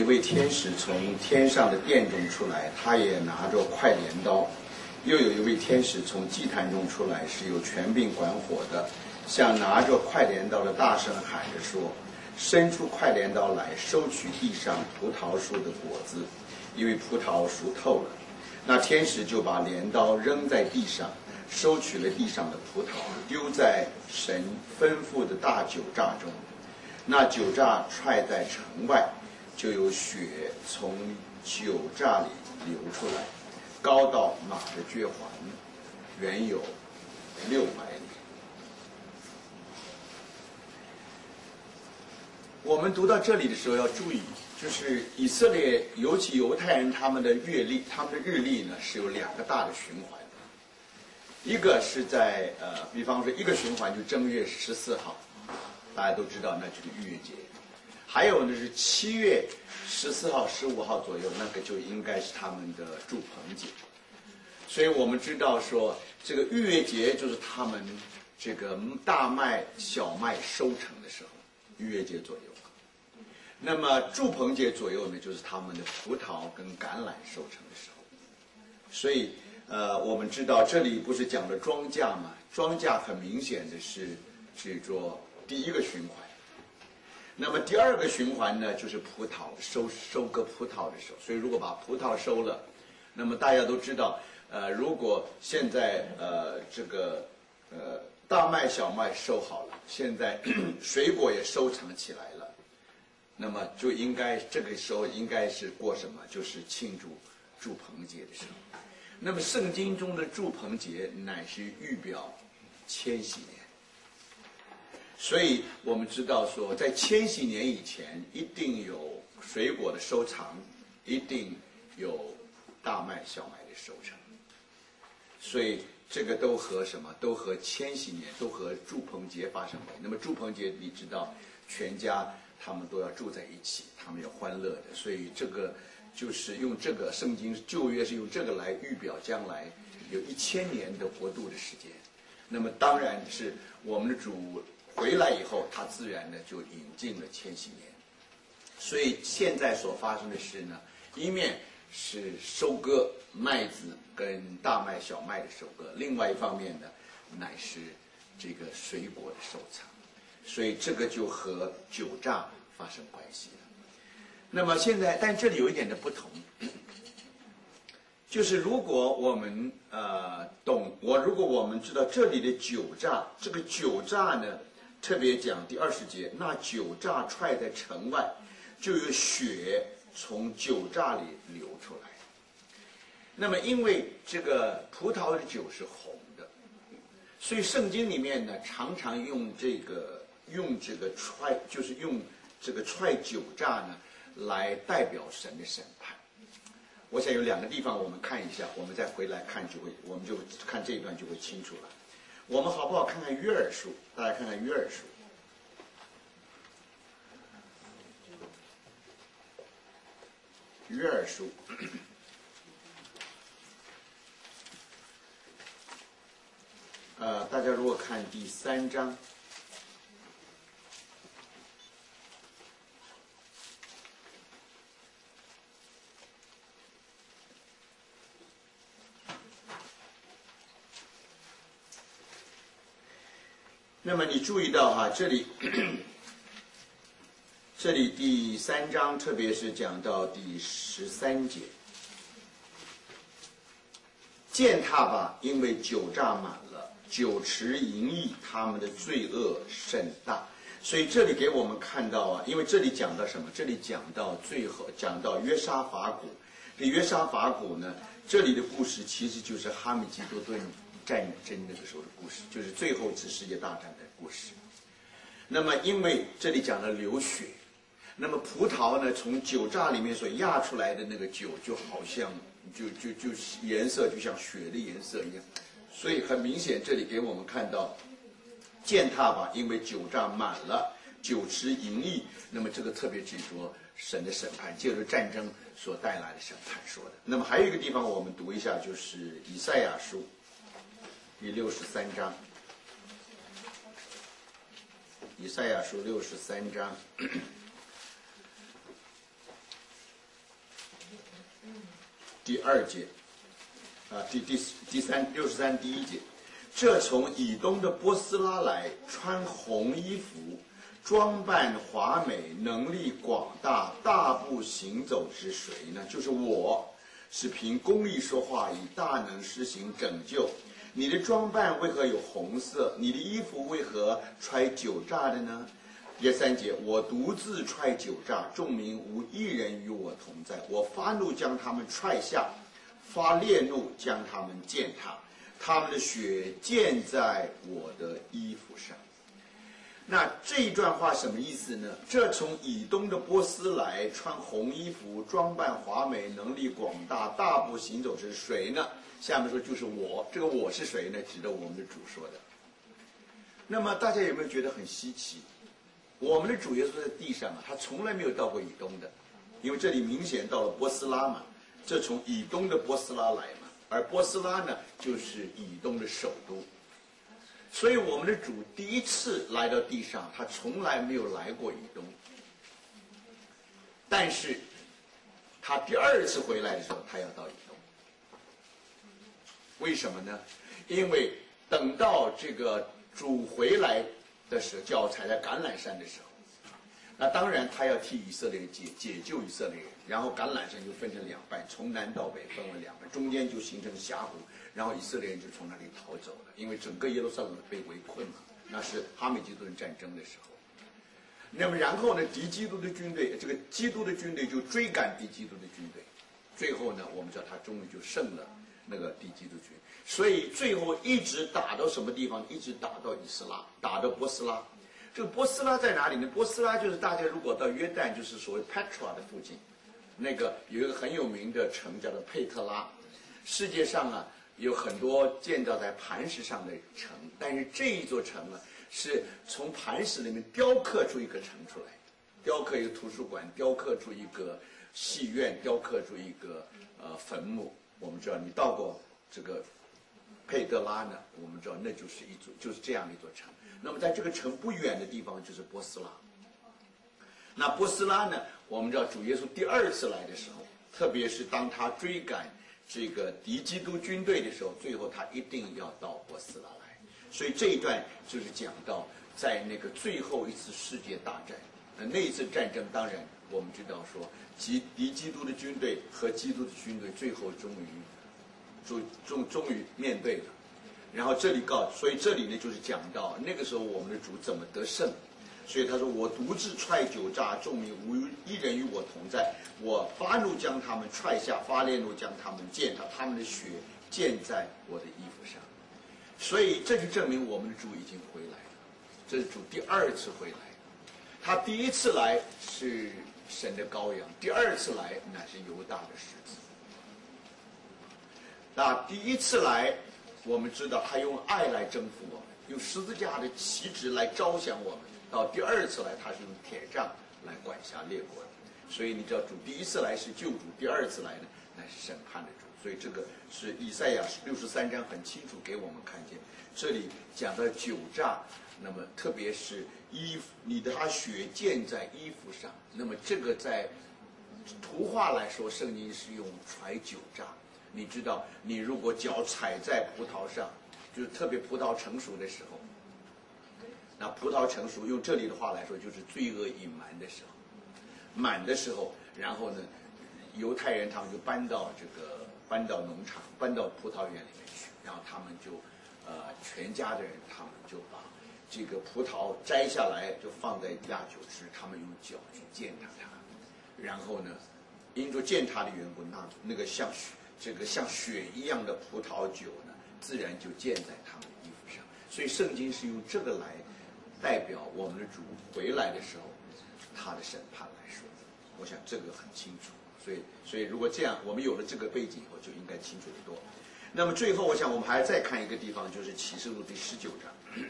位天使从天上的殿中出来，他也拿着快镰刀。又有一位天使从祭坛中出来，是有权柄管火的，向拿着快镰刀的大声喊着说：伸出快镰刀来，收取地上葡萄树的果子，因为葡萄熟透了。那天使就把镰刀扔在地上，收取了地上的葡萄，丢在神吩咐的大酒榨中。那酒榨踹在城外，就有血从酒榨里流出来，高到马的脚环，远有600里。我们读到这里的时候要注意，就是以色列，尤其犹太人，他们的月历、他们的日历呢，是有2个大的循环。一个是在比方说一个循环就正月14号，大家都知道那就是逾越节。还有呢是7月14号、15号左右，那个就应该是他们的住棚节。所以我们知道说，这个逾越节就是他们这个大麦、小麦收成的时候，逾越节左右。那么住棚节左右呢，就是他们的葡萄跟橄榄收成的时候。所以我们知道这里不是讲的庄稼吗？庄稼很明显的是指着第一个循环。那么第2个循环呢，就是葡萄收割葡萄的时候。所以如果把葡萄收了，那么大家都知道，如果现在大麦、小麦收好了，现在水果也收成起来了，那么就应该这个时候应该是过什么？就是庆祝住棚节的时候。那么圣经中的住棚节乃是预表千禧年。所以我们知道说，在千禧年以前，一定有水果的收藏，一定有大麦、小麦的收成。所以这个都和什么？都和千禧年，都和住棚节发生关系。那么住棚节，你知道，全家他们都要住在一起，他们要欢乐的。所以这个就是用这个圣经旧约是用这个来预表将来有1000年的国度的时间。那么当然是我们的主回来以后，他自然呢就引进了千禧年。所以现在所发生的事呢，一面是收割麦子跟大麦、小麦的收割，另外一方面呢，乃是这个水果的收藏。所以这个就和酒榨发生关系了。那么现在，但这里有一点的不同，就是如果我们如果我们知道这里的酒榨，这个酒榨呢，特别讲第20节，那酒榨踹在城外，就有血从酒榨里流出来。那么因为这个葡萄的酒是红的，所以圣经里面呢常常用这个踹，就是用这个踹酒榨呢来代表神的审判。我想有2个地方我们看一下，我们再回来看我们就看这一段就会清楚了。我们好不好看看约珥书？大家看看约珥书。约珥书大家如果看第3章，那么你注意到哈，这里第3章，特别是讲到第13节，践踏吧，因为酒榨满了，酒池盈溢，他们的罪恶甚大。所以这里给我们看到啊，因为这里讲到什么？这里讲到最后，讲到约沙法谷。这约沙法谷呢，这里的故事其实就是哈米吉多顿战争那个时候的故事，就是最后一次世界大战的故事。那么因为这里讲了流血，那么葡萄呢从酒榨里面所压出来的那个酒，就好像就颜色就像血的颜色一样，所以很明显这里给我们看到践踏吧，因为酒榨满了，酒池盈溢。那么这个特别指着神的审判，借着战争所带来的审判说的。那么还有一个地方我们读一下，就是以赛亚书第63章。以赛亚书63章第2节，63第1节，这从以东的波斯拉来，穿红衣服，装扮华美，能力广大，大步行走是谁呢？就是我，是凭公义说话，以大能施行拯救。你的装扮为何有红色？你的衣服为何揣酒榨的呢？第3节，我独自揣酒榨，众民无一人与我同在。我发怒将他们踹下，发烈怒将他们践踏，他们的血溅在我的衣服上。那这一段话什么意思呢？这从以东的波斯来，穿红衣服，装扮华美，能力广大，大步行走是谁呢？下面说就是我。这个我是谁呢？指的我们的主说的。那么大家有没有觉得很稀奇？我们的主耶稣在地上啊，他从来没有到过以东的，因为这里明显到了波斯拉嘛，这从以东的波斯拉来嘛，而波斯拉呢就是以东的首都，所以我们的主第一次来到地上，他从来没有来过以东，但是他第2次回来的时候，他要到以东，为什么呢？因为等到这个主回来的时候，脚踩在橄榄山的时候，那当然他要替以色列人解救以色列人，然后橄榄山就分成2半，从南到北分为2半，中间就形成峡谷，然后以色列人就从那里逃走了，因为整个耶路撒冷被围困嘛，那是哈美吉多人战争的时候。那么然后呢，敌基督的军队，这个基督的军队就追赶敌基督的军队，最后呢，我们知道他终于就胜了那个敌基督军，所以最后一直打到什么地方？一直打到以斯拉，打到波斯拉。这个波斯拉在哪里呢？波斯拉就是大家如果到约旦，就是所谓 Petra 的附近，那个有一个很有名的城叫做佩特拉。世界上啊有很多建造在磐石上的城，但是这一座城啊是从磐石里面雕刻出一个城出来，雕刻一个图书馆，雕刻出一个戏院，雕刻出一个坟墓。我们知道你到过这个佩特拉呢，我们知道那就是这样一座城。那么在这个城不远的地方就是波斯拉。那波斯拉呢，我们知道主耶稣第2次来的时候，特别是当他追赶这个敌基督军队的时候，最后他一定要到波斯拉来。所以这一段就是讲到在那个最后一次世界大战，那一次战争，当然我们知道说敌基督的军队和基督的军队最后终于面对了。然后所以这里呢就是讲到那个时候我们的主怎么得胜，所以他说我独自踹酒榨，众民无一人与我同在，我发怒将他们踹下，发烈怒将他们践踏，他们的血溅在我的衣服上。所以这就证明我们的主已经回来了，这是主第2次回来。他第1次来是神的羔羊，第2次来乃是犹大的狮子。那第1次来，我们知道他用爱来征服我们，用十字架的旗帜来招降我们。到第2次来，他是用铁杖来管辖列国的。所以你知道，主第1次来是救主，第2次来呢，乃是审判的主。所以这个是以赛亚63章很清楚给我们看见。这里讲到酒榨，那么特别是衣服，他血溅在衣服上。那么这个在图画来说，圣经是用揣酒榨。你知道，你如果脚踩在葡萄上，就是特别葡萄成熟的时候，那葡萄成熟，用这里的话来说，就是罪恶隐瞒的时候，满的时候，然后呢，犹太人他们就搬到农场，搬到葡萄园里面去，然后他们就全家的人，他们就把这个葡萄摘下来，就放在压酒池，他们用脚去践踏它，然后呢，因着践踏的缘故，那个像血一样的葡萄酒呢，自然就溅在他们的衣服上。所以圣经是用这个来代表我们的主回来的时候他的审判来说的。我想这个很清楚。所以如果这样，我们有了这个背景以后，就应该清楚得多。那么最后，我想我们还再看一个地方，就是启示录第19章。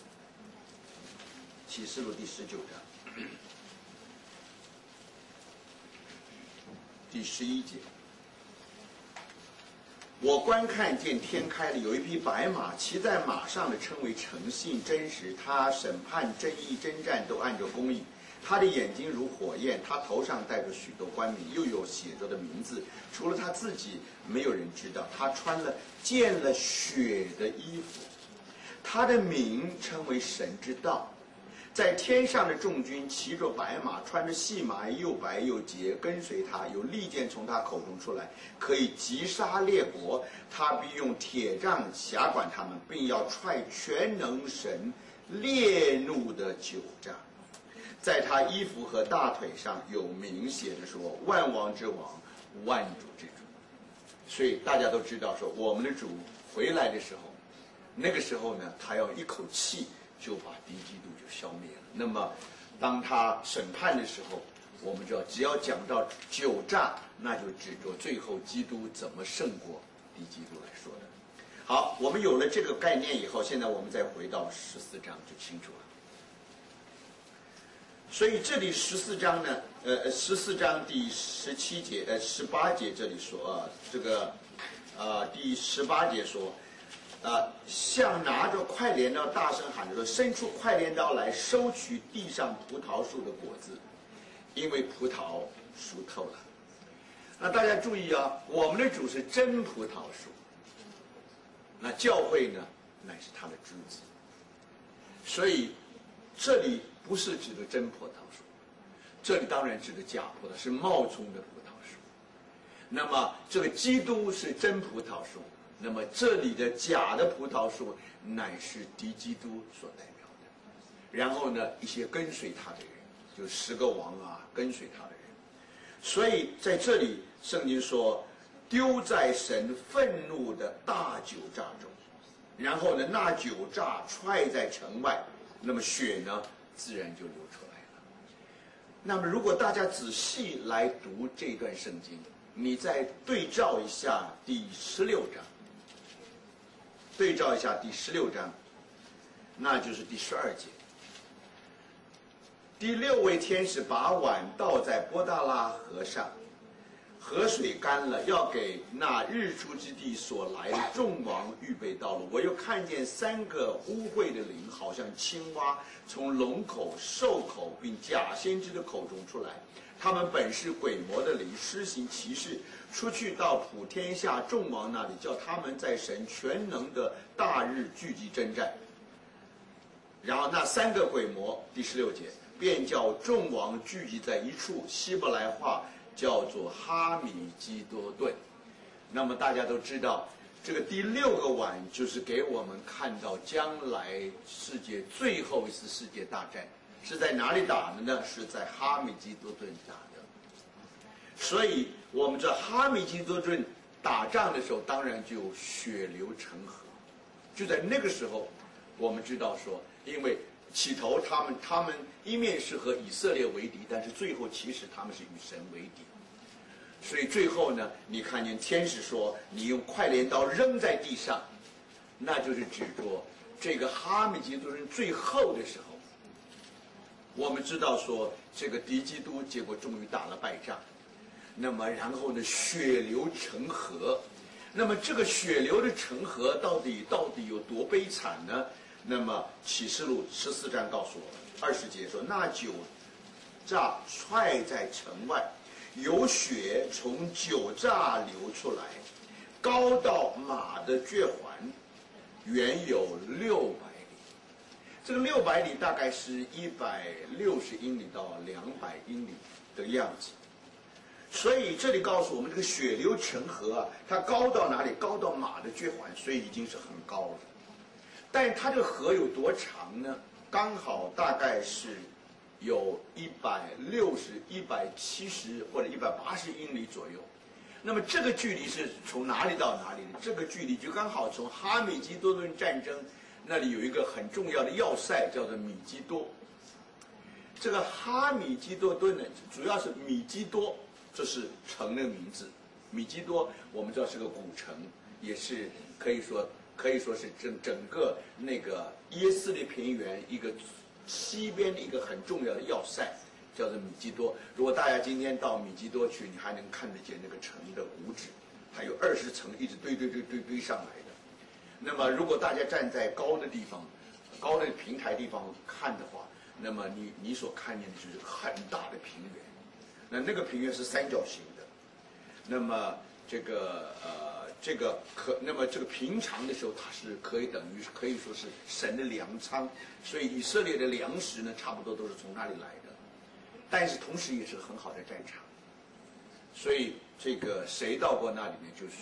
启示录第19章第11节。我观看见天开了，有一匹白马，骑在马上的称为诚信真实，他审判正义征战都按照公义， 他的眼睛如火焰，他头上戴着许多冠冕，又有写着的名字，除了他自己，没有人知道。他穿了溅了血的衣服，他的名称为神之道。在天上的众军骑着白马，穿着细麻，又白又洁，跟随他。有利剑从他口中出来，可以击杀列国。他必用铁杖辖管他们，并要踹全能神烈怒的酒杖。在他衣服和大腿上有明写着说：万王之王，万主之主。所以大家都知道说，我们的主回来的时候，那个时候呢，他要一口气就把敌基督就消灭了。那么当他审判的时候，我们知道只要讲到酒诈，那就指着最后基督怎么胜过敌基督来说的。好，我们有了这个概念以后，现在我们再回到14章就清楚了。所以这里14章呢，14章第17节18节这里说第18节说像拿着快镰刀大声喊着说：伸出快镰刀来，收取地上葡萄树的果子，因为葡萄熟透了。那大家注意啊，我们的主是真葡萄树，那教会呢乃是他的枝子，所以这里不是指的真葡萄树，这里当然指的假葡萄，是冒充的葡萄树。那么这个基督是真葡萄树，那么这里的假的葡萄树乃是敌基督所代表的。然后呢，一些跟随他的人，就10个王啊，跟随他的人。所以在这里圣经说，丢在神愤怒的大酒榨中，然后呢，那酒榨踹在城外，那么血呢自然就流出来了。那么如果大家仔细来读这段圣经，你再对照一下第16章，对照一下第16章，那就是第12节。第6位天使把碗倒在波大拉河上，河水干了，要给那日出之地所来的众王预备道路。我又看见3个污秽的灵，好像青蛙，从龙口、兽口并假先知的口中出来。他们本是鬼魔的灵，施行奇事，出去到普天下众王那里，叫他们在神全能的大日聚集征战。然后那3个鬼魔，第16节，便叫众王聚集在一处，希伯来话叫做哈米基多顿。那么大家都知道，这个第6个碗就是给我们看到将来世界最后一次世界大战是在哪里打的呢？是在哈米基多顿打的。所以我们这哈米基多顿打仗的时候，当然就血流成河。就在那个时候，我们知道说，因为起头他们一面是和以色列为敌，但是最后其实他们是与神为敌。所以最后呢，你看见天使说，你用快镰刀扔在地上，那就是指着这个哈米基多顿最后的时候。我们知道说，这个敌基督结果终于打了败仗，那么然后呢，血流成河。那么这个血流的成河到底有多悲惨呢？那么启示录14章告诉我们，20节说，那酒榨踹在城外，有血从酒榨流出来，高到马的脚环，远有600里。这个600里大概是160英里到200英里的样子。所以这里告诉我们，这个血流成河啊，它高到哪里？高到马的脚环，所以已经是很高了。但它这个河有多长呢？刚好大概是有160、170或者180英里左右。那么这个距离是从哪里到哪里呢？这个距离就刚好从哈米基多顿战争那里有一个很重要的要塞，叫做米基多。这个哈米基多顿呢，主要是米基多，这是城的名字。米基多我们知道是个古城，也是可以说是整个那个耶斯列平原一个西边的一个很重要的要塞，叫做米基多。如果大家今天到米基多去，你还能看得见那个城的遗址，还有20层一直堆上来的。那么如果大家站在高的地方、高的平台地方看的话， 那么你所看见的就是很大的平原，那个平原是三角形的，那么这个平常的时候，它是可以说是神的粮仓，所以以色列的粮食呢，差不多都是从那里来的，但是同时也是很好的战场，所以这个谁到过那里呢，就是